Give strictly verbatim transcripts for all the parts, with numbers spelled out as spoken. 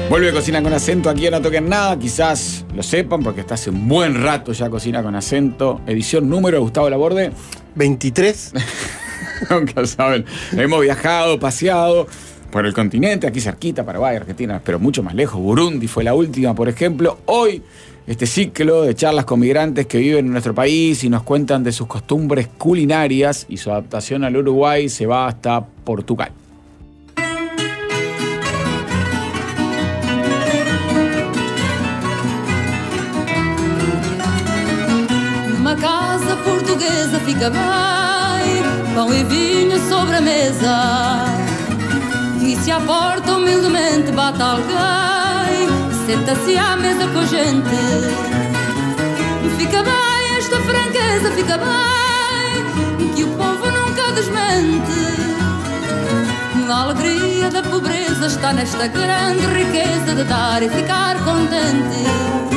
Vuelve a Cocina con Acento aquí en No Toquen Nada. Quizás lo sepan porque está hace un buen rato ya Cocina con Acento. Edición número, Gustavo Laborde. veintitrés. Nunca saben. Hemos viajado, paseado por el continente, aquí cerquita, Paraguay, Argentina, pero mucho más lejos. Burundi fue la última, por ejemplo. Hoy, este ciclo de charlas con migrantes que viven en nuestro país y nos cuentan de sus costumbres culinarias y su adaptación al Uruguay se va hasta Portugal. Uma casa portuguesa fica bem, pão e vinho sobre a mesa. E se à porta humildemente bate alguém, senta-se à mesa com a gente. Fica bem esta franqueza, fica bem, que o povo nunca desmente. A alegria da pobreza está nesta grande riqueza de dar e ficar contente.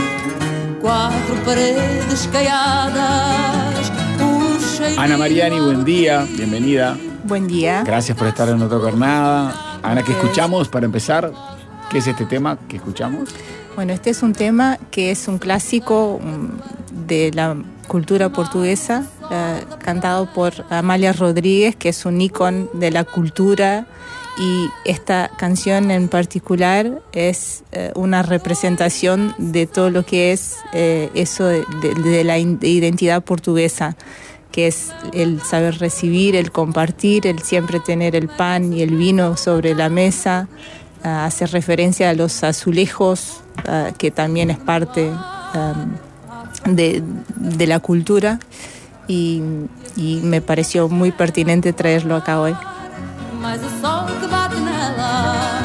Cuatro paredes caiadas. Ana Mariani, buen día, bienvenida. Buen día. Gracias por estar en No Toquen Nada. Ana, ¿qué escuchamos para empezar? ¿Qué es este tema que escuchamos? Bueno, este es un tema que es un clásico de la cultura portuguesa, eh, cantado por Amália Rodrigues, que es un ícono de la cultura. Y esta canción en particular es eh, una representación de todo lo que es eh, eso de, de, de la in- de identidad portuguesa, que es el saber recibir, el compartir, el siempre tener el pan y el vino sobre la mesa. Uh, hace referencia a los azulejos, uh, que también es parte um, de, de la cultura, y, y me pareció muy pertinente traerlo acá hoy. Mas o sol que bate nela,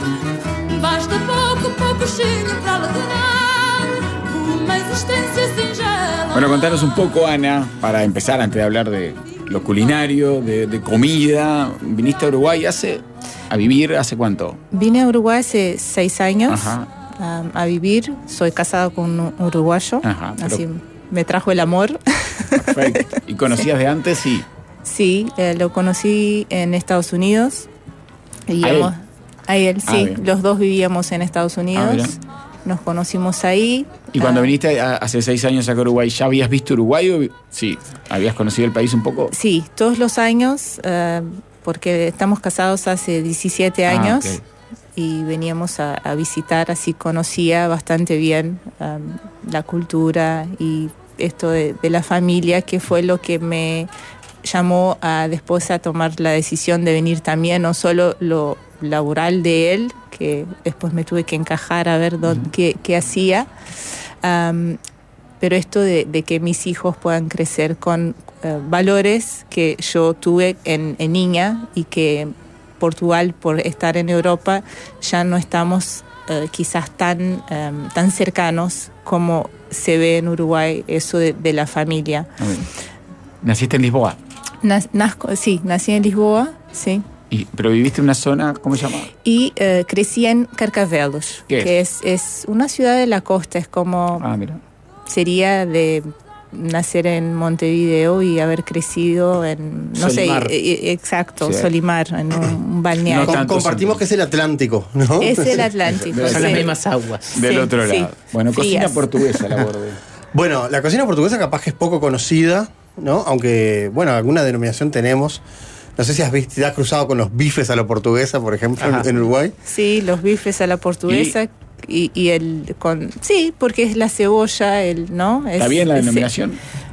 basta pouco, pouquinho para alegrar uma existência singela. Bueno, contanos un poco, Ana, para empezar, antes de hablar de lo culinario, de, de comida. Viniste a Uruguay hace, a vivir, ¿hace cuánto? Vine a Uruguay hace seis años. Ajá. um, a vivir. Soy casada con un uruguayo. Ajá, pero... así me trajo el amor. Perfecto. ¿Y conocías de antes? Sí. Sí, eh, lo conocí en Estados Unidos. Vivíamos, ¿A él? A él, sí. Ah, los dos vivíamos en Estados Unidos. Ah, Nos conocimos ahí. ¿Y cuando ah, viniste a, hace seis años acá a Uruguay, ya habías visto Uruguay? O, sí, ¿habías conocido el país un poco? Sí, todos los años, uh, porque estamos casados hace diecisiete años. Ah, okay. Y veníamos a, a visitar, así conocía bastante bien um, la cultura y esto de, de la familia, que fue lo que me llamó a después a tomar la decisión de venir también, no solo lo laboral de él, que después me tuve que encajar a ver dónde, uh-huh. qué, qué hacía, um, pero esto de, de que mis hijos puedan crecer con uh, valores que yo tuve en, en niña, y que Portugal, por estar en Europa, ya no estamos uh, quizás tan, um, tan cercanos como se ve en Uruguay, eso de, de la familia. ¿Naciste en Lisboa? Nas, nazco, sí, nací en Lisboa, sí. Y, ¿Pero viviste en una zona, cómo se llama? Y uh, crecí en Carcavelos, ¿Qué que es? es, es una ciudad de la costa, es como... Ah, mira. Sería de nacer en Montevideo y haber crecido en, no Solimar. sé, eh, exacto, Sí. Solimar, en un, un balneario. No tanto, Compartimos sí. que es el Atlántico, ¿no? Es el Atlántico. Son Son sí. las mismas aguas. Del Sí, otro sí. lado. Bueno, cocina Frías. portuguesa, la borde. Bueno, la cocina portuguesa capaz que es poco conocida, ¿no? Aunque, bueno, alguna denominación tenemos. No sé si has visto, te has cruzado con los bifes a la portuguesa, por ejemplo, en, en Uruguay. Sí, los bifes a la portuguesa y, y el con sí, porque es la cebolla, el, ¿no? ¿Está Es, bien la es- denominación?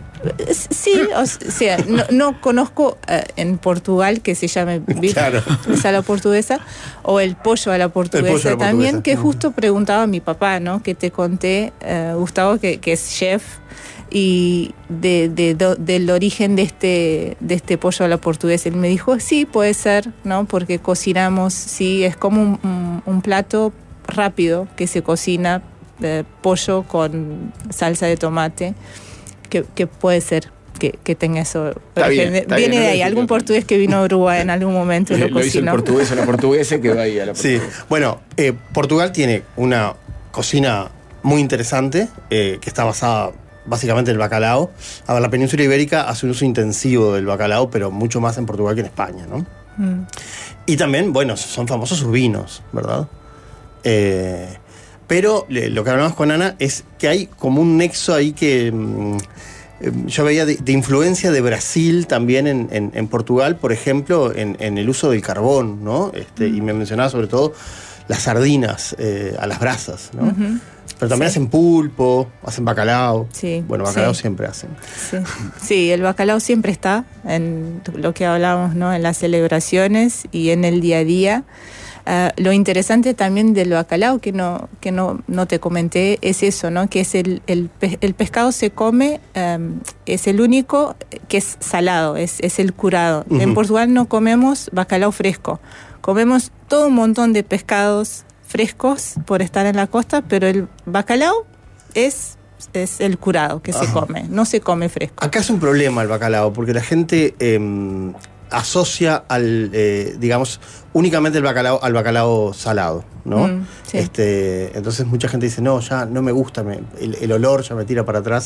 Sí, o sea, no, no conozco uh, en Portugal que se llame bife Claro. a la portuguesa, o el pollo a la portuguesa, El pollo a la también, portuguesa. que justo preguntaba a mi papá, ¿no? Que te conté, uh, Gustavo, que, que es chef, y de, de, de, del origen de este, de este pollo a la portuguesa. Él me dijo, sí, puede ser, ¿no? Porque cocinamos, sí, es como un, un, un plato rápido que se cocina, eh, pollo con salsa de tomate. Que, que puede ser que, que tenga eso. Está bien, está Viene bien, de no ahí. lo Algún explico. portugués que vino a Uruguay en algún momento y lo Lo hizo el cocinó. portugués a la portuguesa que va ahí a la Sí, portuguesa. bueno, eh, Portugal tiene una cocina muy interesante, eh, que está basada básicamente en el bacalao. A ver, la península ibérica hace un uso intensivo del bacalao, pero mucho más en Portugal que en España, ¿no? Mm. Y también, bueno, son famosos sus vinos, ¿verdad? Eh, pero le, lo que hablamos con Ana es que hay como un nexo ahí que mm, yo veía de, de influencia de Brasil también en, en, en Portugal, por ejemplo, en, en el uso del carbón, ¿no? Este, mm. Y me mencionaba sobre todo las sardinas eh, a las brasas, ¿no? Uh-huh. Pero también sí. hacen pulpo, hacen bacalao. Sí, bueno, bacalao sí. siempre hacen. Sí. sí, el bacalao siempre está en lo que hablábamos, ¿no? En las celebraciones y en el día a día. Uh, lo interesante también del bacalao, que no que no, no te comenté, es eso, ¿no? Que es el, el, el pescado se come, um, es el único que es salado, es, es el curado. Uh-huh. En Portugal no comemos bacalao fresco. Comemos todo un montón de pescados frescos por estar en la costa, pero el bacalao es, es el curado que Ajá. se come, no se come fresco. Acá es un problema el bacalao, porque la gente eh, asocia al, eh, digamos, únicamente el bacalao al bacalao salado, ¿no? Mm, sí. Este, entonces mucha gente dice, no, ya no me gusta, me, el, el olor ya me tira para atrás.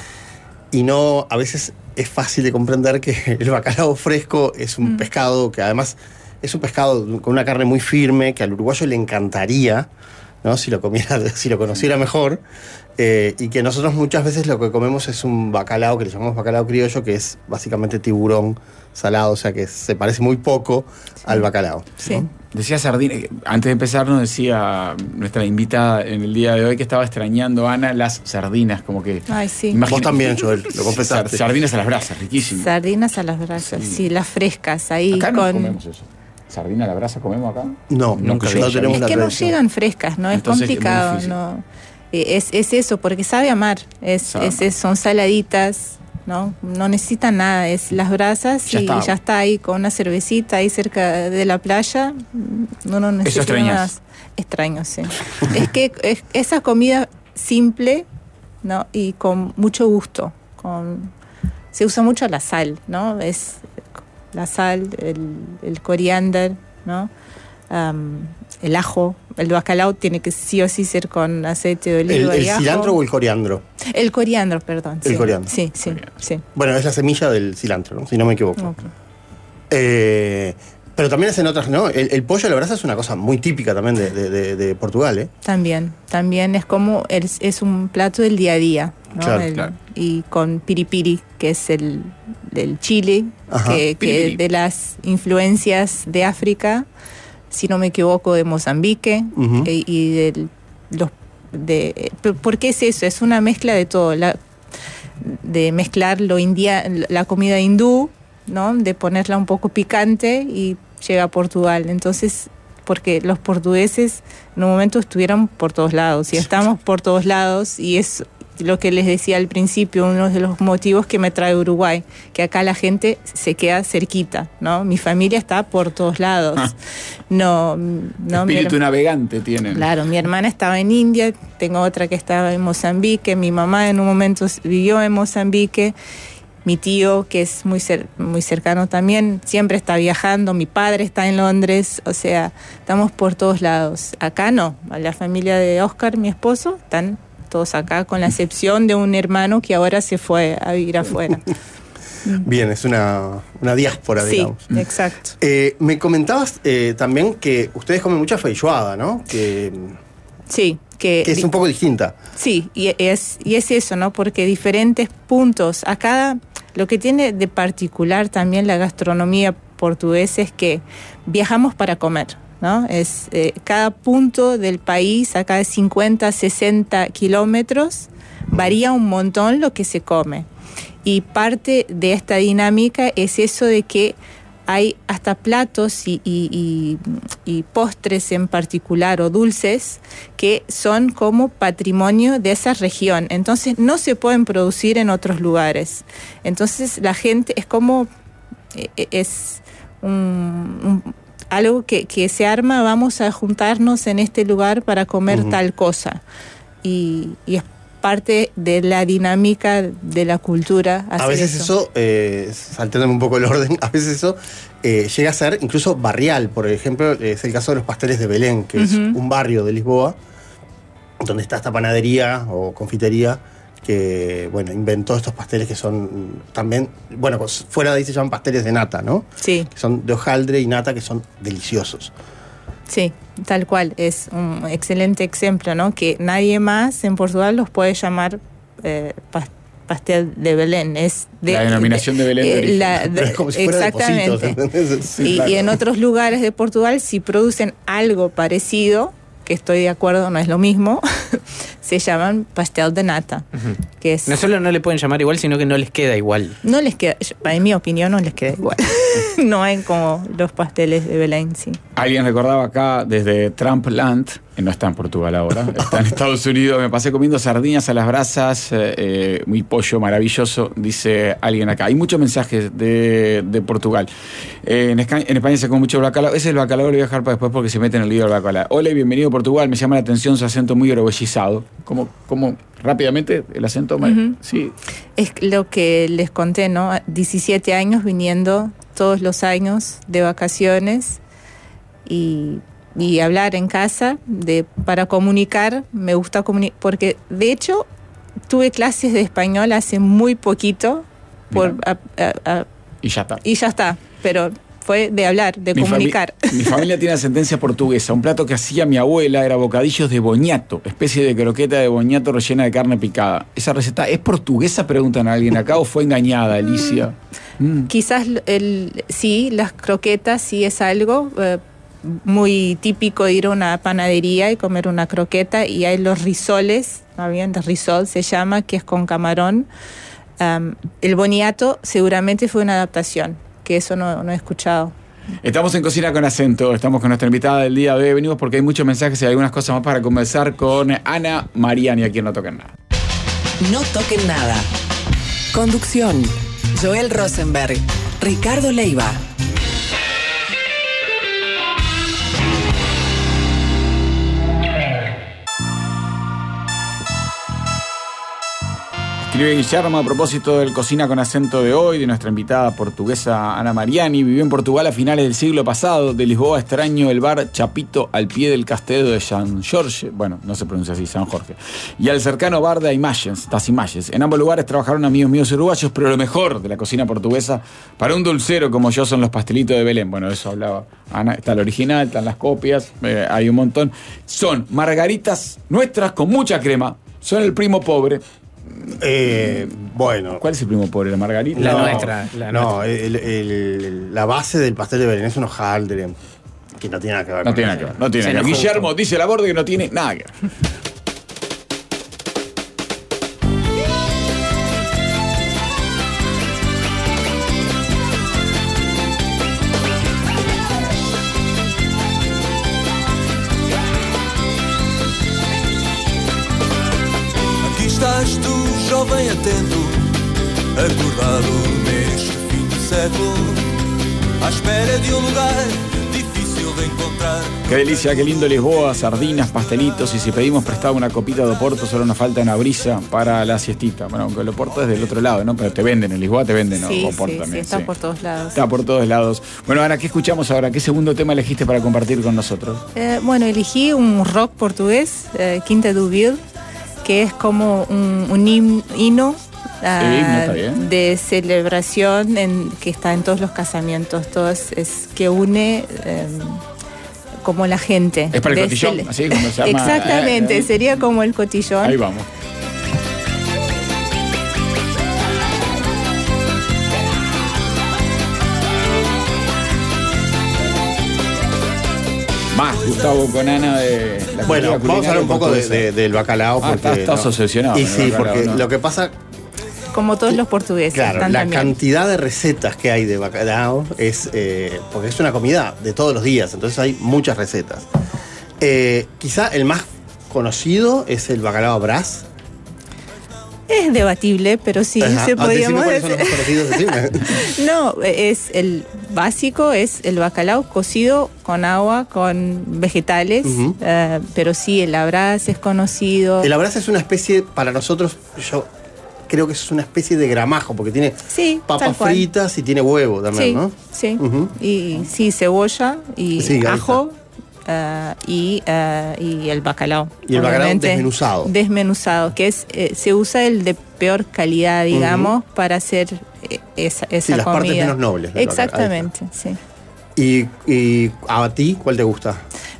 Y no, a veces es fácil de comprender que el bacalao fresco es un mm. pescado que además es un pescado con una carne muy firme que al uruguayo le encantaría, ¿no? Si lo comiera, si lo conociera mejor, eh, y que nosotros muchas veces lo que comemos es un bacalao que le llamamos bacalao criollo, que es básicamente tiburón salado, o sea que se parece muy poco sí. al bacalao. Sí. ¿No? Decía sardina, antes de empezar nos decía nuestra invitada en el día de hoy que estaba extrañando, Ana, las sardinas, como que... Ay, sí. Vos también, Joel, lo confesaste. Sardinas a las brasas, riquísimo. Sardinas a las brasas, sí, sí las frescas, ahí acá con... no comemos eso. ¿Sardina a la brasa comemos acá? No, nunca no tenemos Es la que tradición. no llegan frescas, ¿no? Es Entonces, complicado, es ¿no? Es, es eso, porque sabe a mar, es, sabe es, es, son saladitas, ¿no? No necesitan nada, es las brasas ya y está. ya está ahí con una cervecita ahí cerca de la playa, no, no necesita eso nada más. Extraño, sí. Es que es, esa comida simple, ¿no? Y con mucho gusto, con se usa mucho la sal, ¿no? Es la sal, el, el coriander, ¿no? Um, el ajo, el bacalao tiene que sí o sí ser con aceite de oliva ¿El, y el ajo. cilantro o el coriandro? El coriandro, perdón. El sí. coriandro. Sí, sí, sí. Bueno, es la semilla del cilantro, ¿no? Si no me equivoco. Okay. Eh, pero también hacen otras, ¿no? El, el pollo a la brasa es una cosa muy típica también de, de, de, de Portugal, ¿eh? También, también es como, el, es un plato del día a día, ¿no? Claro, el, claro. Y con piripiri, que es el del Chile, Ajá. que, que de las influencias de África, si no me equivoco, de Mozambique, uh-huh. y, y de los de ¿por qué es eso? Es una mezcla de todo, la, de mezclar lo india, la comida hindú, ¿no? De ponerla un poco picante y llega a Portugal. Entonces, porque los portugueses en un momento estuvieron por todos lados y estamos por todos lados, y es lo que les decía al principio, uno de los motivos que me trae Uruguay, que acá la gente se queda cerquita, ¿no? Mi familia está por todos lados. Ah. No, no, espíritu mi, navegante tienen. Claro, mi hermana estaba en India, tengo otra que estaba en Mozambique, mi mamá en un momento vivió en Mozambique, mi tío, que es muy cer- muy cercano también, siempre está viajando, mi padre está en Londres, o sea, estamos por todos lados. Acá no, la familia de Oscar, mi esposo, están todos acá, con la excepción de un hermano que ahora se fue a vivir afuera. Bien, es una, una diáspora, sí, digamos. Sí, exacto. Eh, me comentabas eh, también que ustedes comen mucha feijoada, ¿no? Que, sí. Que, que es un poco distinta. Sí, y es, y es eso, ¿no? Porque diferentes puntos, a cada... Lo que tiene de particular también la gastronomía portuguesa es que viajamos para comer, ¿no? Es eh, cada punto del país, acá de cincuenta, sesenta kilómetros, varía un montón lo que se come. Y parte de esta dinámica es eso de que hay hasta platos y, y, y, y postres en particular o dulces que son como patrimonio de esa región. Entonces no se pueden producir en otros lugares. Entonces la gente es como, es un, un, algo que, que se arma, vamos a juntarnos en este lugar para comer uh-huh. tal cosa. Y, y es parte de la dinámica de la cultura. A veces eso, eso eh, saltándome un poco el orden, a veces eso eh, llega a ser incluso barrial. Por ejemplo, es el caso de los pasteles de Belén, que uh-huh. es un barrio de Lisboa, donde está esta panadería o confitería que, bueno, inventó estos pasteles que son también, bueno, fuera de ahí se llaman pasteles de nata, ¿no? Sí. Que son de hojaldre y nata, que son deliciosos. Sí, tal cual. Es un excelente ejemplo, ¿no? Que nadie más en Portugal los puede llamar eh, pas- pastel de Belén. Es de, la denominación de, de Belén. Eh, de la, de, es como si fuera exactamente. de sí, y, claro. y en otros lugares de Portugal, si producen algo parecido, que estoy de acuerdo, no es lo mismo, se llaman pastel de nata. Uh-huh. Que es, no solo no le pueden llamar igual, sino que no les queda igual. No les queda, en mi opinión, no les queda igual. No hay como los pasteles de Belén, sí. Alguien recordaba acá desde Trumpland, que no está en Portugal ahora, está en Estados Unidos, me pasé comiendo sardinas a las brasas, eh, muy pollo maravilloso, dice alguien acá. Hay muchos mensajes de, de Portugal. Eh, en, Esca- en España se come mucho bacalao, ese es el bacalao, lo voy a dejar para después porque se mete en el lío del bacalao. Hola y bienvenido a Portugal, me llama la atención su acento muy orgullizado. ¿Cómo, cómo rápidamente el acento? Uh-huh. Sí. Es lo que les conté, ¿no? diecisiete años viniendo todos los años de vacaciones y, y hablar en casa de, para comunicar. Me gusta comunicar, porque de hecho tuve clases de español hace muy poquito por, a, a, a, y ya está. Y ya está, pero fue de hablar, de mi comunicar. Fami- mi familia tiene ascendencia portuguesa. Un plato que hacía mi abuela era bocadillos de boñato, especie de croqueta de boñato rellena de carne picada. ¿Esa receta es portuguesa? Preguntan a alguien acá, ¿o fue engañada, Alicia? Mm. Quizás el, sí, las croquetas sí es algo eh, muy típico de ir a una panadería y comer una croqueta, y hay los risoles, ¿no bien? El risol se llama, que es con camarón. Um, el boniato seguramente fue una adaptación, que eso no, no he escuchado. Estamos en Cocina con Acento, estamos con nuestra invitada del día de hoy. Venimos porque hay muchos mensajes y algunas cosas más para conversar con Ana Mariani, a quien no toquen nada. No toquen nada. Conducción: Joel Rosenberg, Ricardo Leiva. Escribe Guillermo a propósito del Cocina con Acento de hoy, de nuestra invitada portuguesa Ana Mariani. Vivió en Portugal a finales del siglo pasado. De Lisboa extraño el bar Chapito al pie del castelo de San Jorge. Bueno, no se pronuncia así, San Jorge. Y al cercano bar de Imagens, Das Imagens. En ambos lugares trabajaron amigos míos uruguayos, pero lo mejor de la cocina portuguesa para un dulcero como yo son los pastelitos de Belén. Bueno, eso hablaba Ana. Está el original, están las copias, eh, hay un montón. Son margaritas nuestras con mucha crema. Son el primo pobre. Eh, bueno. ¿Cuál es el primo pobre? ¿La margarita? La no, nuestra. La no, nuestra. el- el- la base del pastel de Belén es un hojaldre que no tiene nada que ver No con tiene nada eso. que ver. No tiene Se nada que ver. enojó. Guillermo dice la borde que no tiene nada que ver. Aqui estás tú, jovem atento, acordado neste fim de século, à espera de un lugar difícil de encontrar. Qué delicia, qué lindo Lisboa, sardinas, pastelitos. Y si pedimos prestado una copita de Oporto, solo nos falta una brisa para la siestita. Bueno, aunque el Oporto es del otro lado, ¿no? Pero te venden, en Lisboa te venden, ¿no? Sí, Oporto sí, también. sí, está sí. por todos lados. Está por todos lados. Bueno, Ana, ¿qué escuchamos ahora? ¿Qué segundo tema elegiste para compartir con nosotros? Eh, bueno, elegí un rock portugués, eh, Quinta do Vil, que es como un, un him- himno ah, Sí, himno, está bien. de celebración en, que está en todos los casamientos, todos es que une eh, como la gente. Es para el De cotillón, cele- así como se llama. Exactamente, Eh, eh. sería como el cotillón. Ahí vamos. Más, Gustavo, con Ana de la Bueno, cultura vamos a hablar un poco de, portuguesa. de- del bacalao. Ah, Porque, estás- estás ¿no? obsesionado Y con el sí, bacalao, porque ¿no? lo que pasa, Como todos los portugueses. claro, están la también. cantidad de recetas que hay de bacalao es. eh, porque es una comida de todos los días, entonces hay muchas recetas. Eh, quizá el más conocido es el bacalao a brás. Es debatible, pero sí, Ajá. se Ah, decime podríamos cuáles son los más decir. conocidos, decime. No, es el básico, es el bacalao cocido con agua, con vegetales, Ujú. eh, pero sí, el abraz es conocido. El abraz es una especie, para nosotros, yo creo que es una especie de gramajo, porque tiene Sí, papas tal cual. fritas y tiene huevo también, Sí, ¿no? sí. Ujú. Y sí, cebolla y Sí, ahí ajo eh, y, eh, y el bacalao. Y el bacalao obviamente. desmenuzado. Desmenuzado, que es eh, se usa el de peor calidad, digamos, para hacer eh, esa, esa Sí, las comida. partes menos nobles del bacalao. Exactamente, sí. Y, y a ti, ¿cuál te gusta?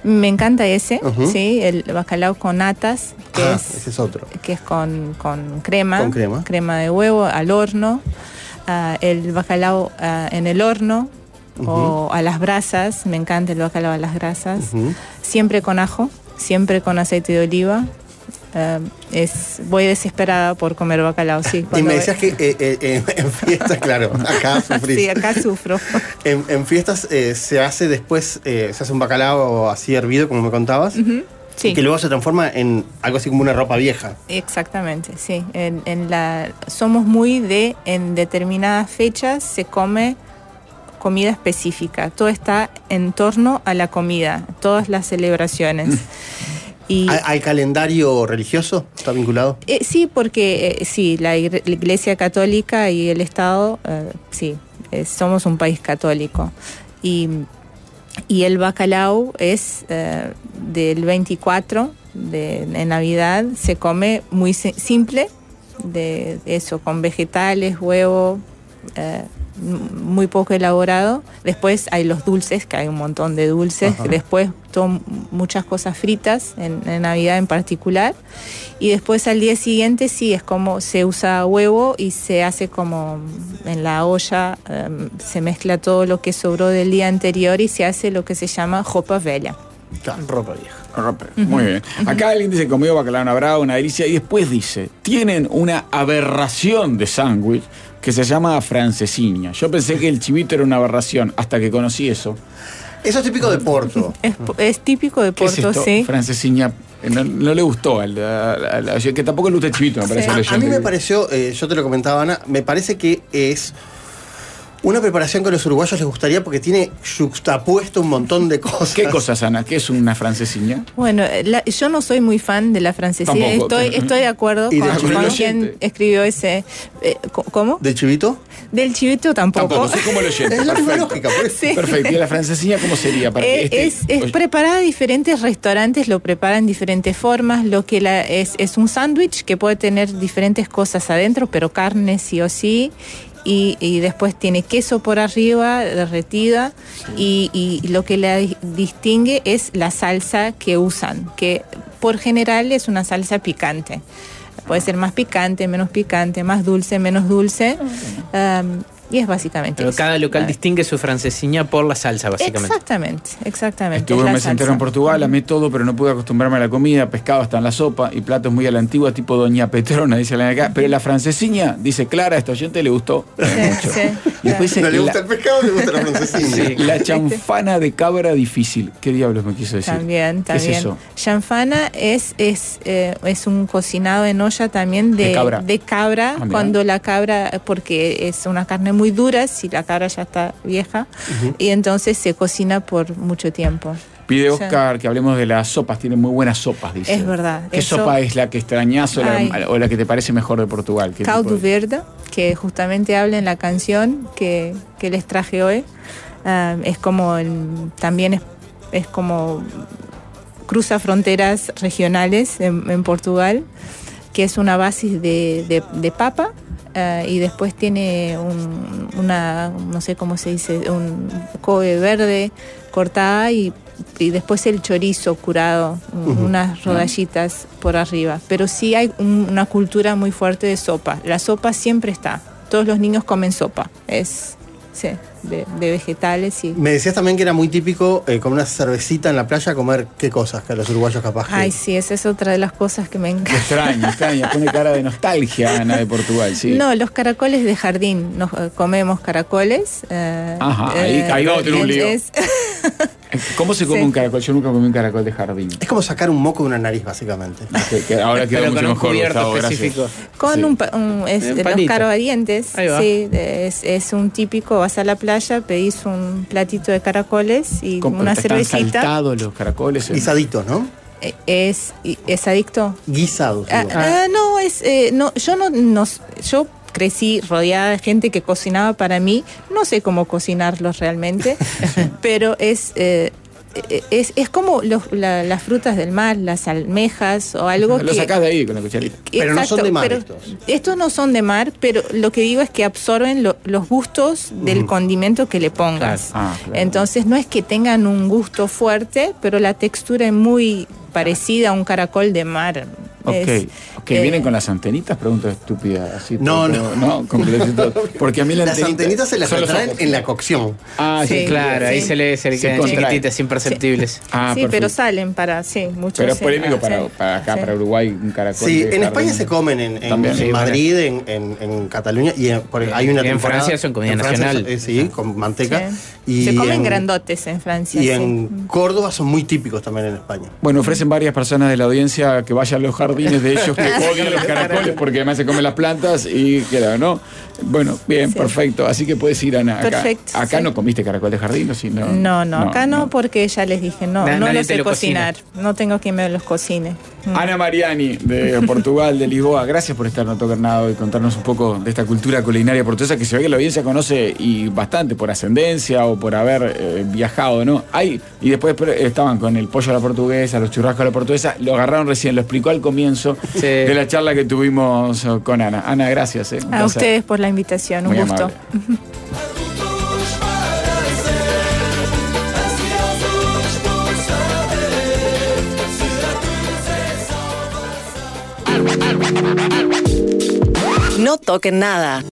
Me encanta ese, Ujú. sí, el bacalao con natas, que Ah, es ese es otro. que es con, con crema, Con crema. de huevo al horno, uh, el bacalao uh, en el horno Ujú. o a las brasas, me encanta el bacalao a las brasas, Ujú. siempre con ajo, siempre con aceite de oliva. Uh, es, voy desesperada por comer bacalao, sí. Y cuando- me decías que eh, eh, eh, en fiestas, claro, acá sufrís. sí, acá sufro. En, en fiestas eh, se hace después, eh, se hace un bacalao así hervido, como me contabas, Ujú, sí. y que luego se transforma en algo así como una ropa vieja. Exactamente, sí. En, en la, somos muy de, en determinadas fechas se come comida específica. Todo está en torno a la comida, todas las celebraciones. Y, ¿Al, al calendario religioso está vinculado? eh, sí, porque eh, sí, la, igre- la Iglesia Católica y el Estado, eh, sí, eh, somos un país católico. Y, y el bacalao es eh, del veinticuatro de, de Navidad, se come muy si- simple, de eso, con vegetales, huevo, eh, m- muy poco elaborado. Después hay los dulces, que hay un montón de dulces. Ajá. Después to- muchas cosas fritas, en, en Navidad en particular. Y después al día siguiente sí, es como se usa huevo y se hace como en la olla, em, se mezcla todo lo que sobró del día anterior y se hace lo que se llama ropa vella. Ropa vieja. Roper, muy bien. Acá alguien dice comió bacalao una brava, una delicia, y después dice, tienen una aberración de sándwich que se llama francesiña. Yo pensé que el chivito era una aberración hasta que conocí eso. Eso es típico de Porto. Es, es típico de ¿Qué es Porto, esto? sí. Francesiña. No, no le gustó, al, al- al- que tampoco le gusta el chivito, me parece. Sí. al A, a mí oyente. me pareció, eh, yo te lo comentaba, Ana, me parece que es una preparación que a los uruguayos les gustaría porque tiene juxtapuesto un montón de cosas. ¿Qué cosas, Ana? ¿Qué es una francesiña? Bueno, la- yo no soy muy fan de la francesilla. Tampoco, Estoy, pero- estoy de acuerdo Y con, de- con con el quien oyente. escribió ese. eh, co- ¿Cómo? ¿Del chivito? Del chivito tampoco. Tampoco, soy como el oyente. Es la misma Perfecto. lógica, por eso. Sí. Perfecto. ¿Y la francesiña cómo sería? Para que Eh, este- es, es oye, preparada en diferentes restaurantes, lo preparan en diferentes formas. Lo que la, es, es un sándwich que puede tener diferentes cosas adentro, pero carne sí o sí. Y, y después tiene queso por arriba, derretida. Y, y lo que la di- distingue es la salsa que usan, que por general es una salsa picante. Puede ser más picante, menos picante, más dulce, menos dulce. Um, y es básicamente Pero eso. cada local Ah. distingue su francesiña por la salsa, básicamente. Exactamente, exactamente. Estuve es un la mes entero salsa. en Portugal, amé todo, pero no pude acostumbrarme a la comida, pescado hasta en la sopa y platos muy a la antigua, tipo Doña Petrona, dice la de acá. Pero la francesiña, dice Clara, a esta oyente le gustó Sí, mucho. sí, Y después dice No le la- gusta el pescado, le gusta la francesina. Sí. la chanfana de cabra difícil. ¿Qué diablos me quiso decir? También, ¿Qué también. es eso? Chanfana es, es, eh, es un cocinado en olla también de, De cabra. de cabra, Ah, mirá. cuando la cabra, porque es una carne muy dura, si la cabra ya está vieja, y entonces se cocina por mucho tiempo. Pide Sí. Oscar que hablemos de las sopas, tiene muy buenas sopas, dice. Es verdad, ¿Qué eso- sopa es la que extrañás o la, Ay. o la que te parece mejor de Portugal? ¿Qué Caldo tipo de- verde, que justamente habla en la canción que, que les traje hoy. Ah, es como, el- también es, es como cruza fronteras regionales en, en Portugal, que es una base de, de, de papa. ah, y después tiene un, una, no sé cómo se dice, un cobe verde cortada y, y después el chorizo curado, un- unas rodallitas por arriba. Pero sí hay un- una cultura muy fuerte de sopa. La sopa siempre está. Todos los niños comen sopa. Es sí, de, de vegetales y... Me decías también que era muy típico eh, con una cervecita en la playa comer qué cosas que a los uruguayos capaz que... Ay, sí, esa es otra de las cosas que me Lo encanta. extraña, extraña, pone cara de nostalgia Ana de Portugal, sí. No, los caracoles de jardín. Nos eh, comemos caracoles. eh, Ajá, ahí- ahí vamos a tener un es- lío. es- ¿Cómo se come Sí. un caracol? Yo nunca comí un caracol de jardín. Es como sacar un moco de una nariz, básicamente. Que, que ahora queda Pero mucho con un mejor, cubierto Gustavo, gracias. específico. Con Sí. un, pa- un- es, Un los palito. carabadientes, Ahí va. sí, es, es un típico, vas a la playa, pedís un platito de caracoles y ¿Cómo una están cervecita. saltados los caracoles? Guisaditos, ¿no? Eh, Es, y- es adicto. Guisados. Ah, digo. ah, no, es, eh, no, yo no, no, yo crecí rodeada de gente que cocinaba para mí. No sé cómo cocinarlos realmente, pero es, eh, es, es como los, la, las frutas del mar, las almejas o algo Lo que... sacás de ahí con la cucharita. Pero no son de mar pero estos. Estos no son de mar, pero lo que digo es que absorben lo- los gustos del Ujú. condimento que le pongas. Claro. Ah, claro. Entonces no es que tengan un gusto fuerte, pero la textura es muy parecida a un caracol de mar. Ok, Es, ok, eh, ¿vienen con las antenitas? Pregunta estúpida. Así, No, todo, no. no, completito. Porque a mí la Las antenita- antenitas se las son los traen ojos. en la cocción. Ah, sí, Sí. Claro, ahí Sí. se le, se le Se quedan contrae. chiquititas, imperceptibles. Ah, sí, perfecto. pero salen para, sí, muchos. Pero es sí. polémico Ah, para, sí. para acá, Sí. para Uruguay, un caracol. Sí, de en España jardín. se comen en, en- También. en Sí, Madrid, en, en- en Cataluña y en, por- hay una Y en temporada- Francia son comida en Francia nacional. son- eh, sí, con manteca. Sí. Y Se comen en- grandotes en Francia. Y sí. en Córdoba son muy típicos también en España. Bueno, ofrecen varias personas de la audiencia que vayan a los jardines de ellos que odian los caracoles porque además se comen las plantas y queda, ¿no? Bueno, bien, Sí. perfecto. Así que puedes ir, Ana. Acá, Perfecto, acá sí. no comiste caracol de jardín, ¿o sí? No, No, no, acá no, porque ya les dije, no, Na- no nadie lo te sé lo cocina. cocinar. No tengo quien me los cocine. Mm. Ana Mariani, de Portugal, de Lisboa, gracias por estar en No Toques Nada y contarnos un poco de esta cultura culinaria portuguesa que se ve que la audiencia conoce y bastante por ascendencia o por haber eh, viajado, ¿no? Hay, y después pero, estaban con el pollo a la portuguesa, los churrascos a la portuguesa, lo agarraron recién, lo explicó al comienzo Sí. de la charla que tuvimos eh, con Ana. Ana, gracias. Eh, un A placer. ustedes por la invitación, un Muy gusto. amable. Adultos para ser ansiosos por saber se a cruz é salvação. No toquen nada.